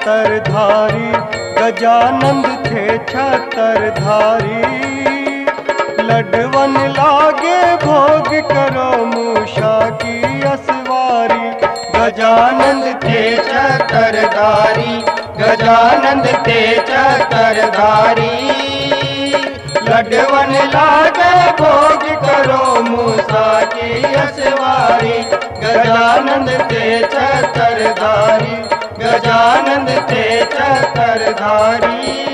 छत्रधारी, गजानंद थे छत्रधारी। लडवन लागे भोग करो मूषा की असवारी, गजानंद थे छत्रधारी, गजानंद थे छत्रधारी। लडवन लागे भोग करो मूसा की असवारी, गजानंद थे छत्रधारी, गजानंद थे छत्रधारी।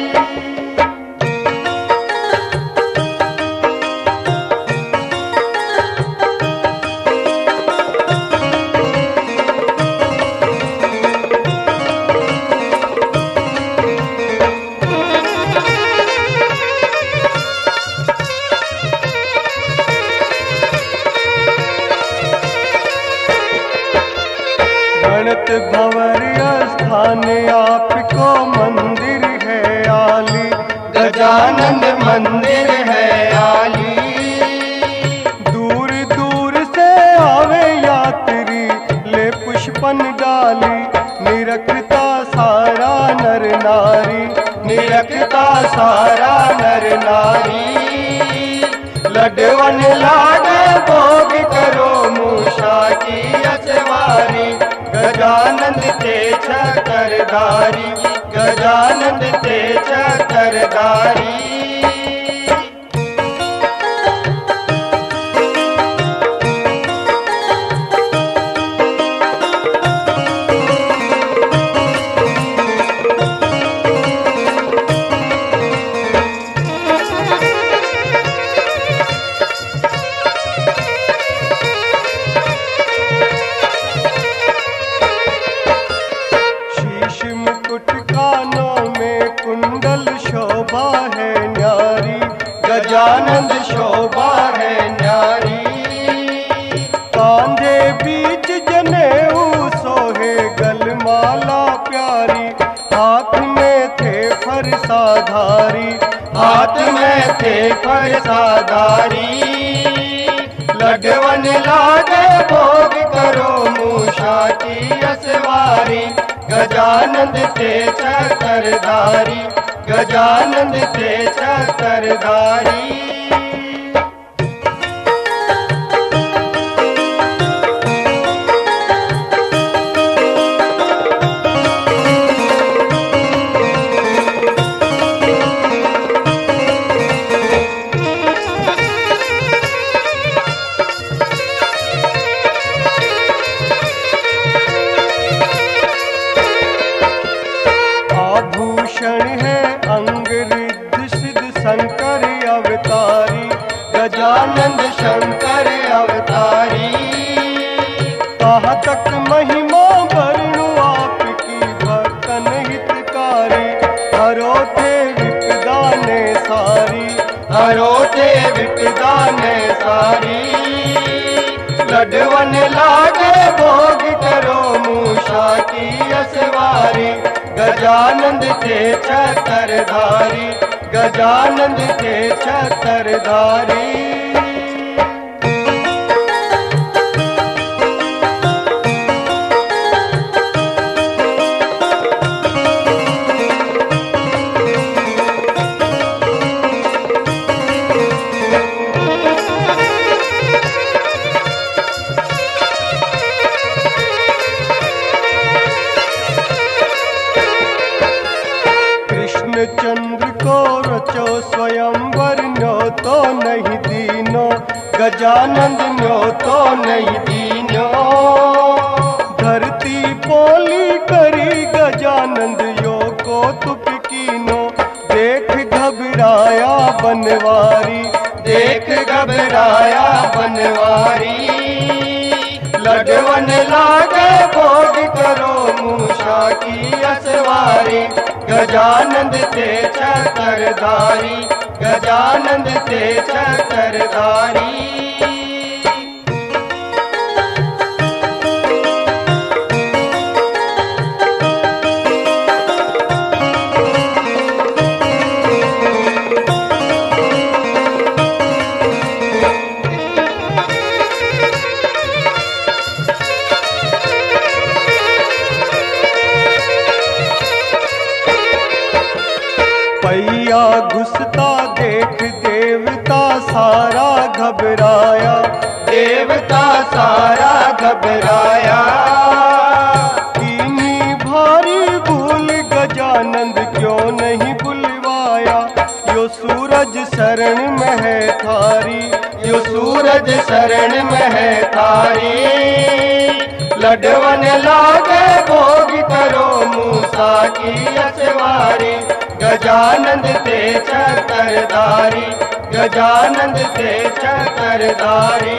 गणत भंवर स्थान आपको मंदिर है आली, गजानंद मंदिर है आली। दूर दूर से आवे यात्री ले पुष्पन डाली, निरखता सारा नर नारी, निरखता सारा नर नारी। लडवन लागे भोग करो मूषा की असवारी, गजानंद थे छत्रधारी, गजानंद थे छत्रधारी। गजानंद शोभा है न्यारी। कांधे बीच जनेऊ सोहे गलमाला प्यारी, हाथ में थे फरसाधारी, हाथ में थे फरसाधारी। लडवन लागे भोग करो मूषा की असवारी, गजानंद थे छत्रधारी, गजानंद थे छत्रधारी। आभूषण है अंग रिद्ध सिद्ध शंकर अवतारी, गजानंद शंकर अवतारी। कहाँ तक महिमा वर्णु आपकी भक्तन हितकारी, हरो थे विपदा ने सारी, हरो थे विपदा ने सारी। लडवन लागे भोग करो मूषा की असवारी, गजानंद थे छत्रधारी, गजानंद थे छत्रधारी। चंद्र को रचो स्वयंवर, न्यो तो नहीं दीनो, गजानंद न्यो तो नहीं दीनो। धरती बोली करी गजानंद यो को तुप कीनो, देख घबराया बनवारी, देख घबराया बनवारी। लडवन लागे भोग करो मूषा की असवारी, गजानंद थे छत्रधारी, गजानंद थे छत्रधारी। गया घुसता देख देवता सारा घबराया। देवता सारा घबराया। कीनी भारी भूल गजानंद क्यों नहीं बुलवाया। यो सूरज शरण में है थारी, यो सूरज शरण में है थारी। लडवन लागे भोग करो मूसा की अचवारी। गजानंद ते चकरधारी, गजानंद ते चकरधारी।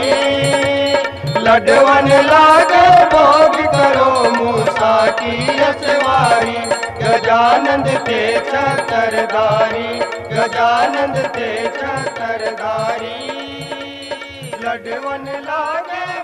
लडवन लागे भोग करो मूसा की अचवारी। गजानंद ते चकरधारी, गजानंद ते चकरधारी। लडवन लागे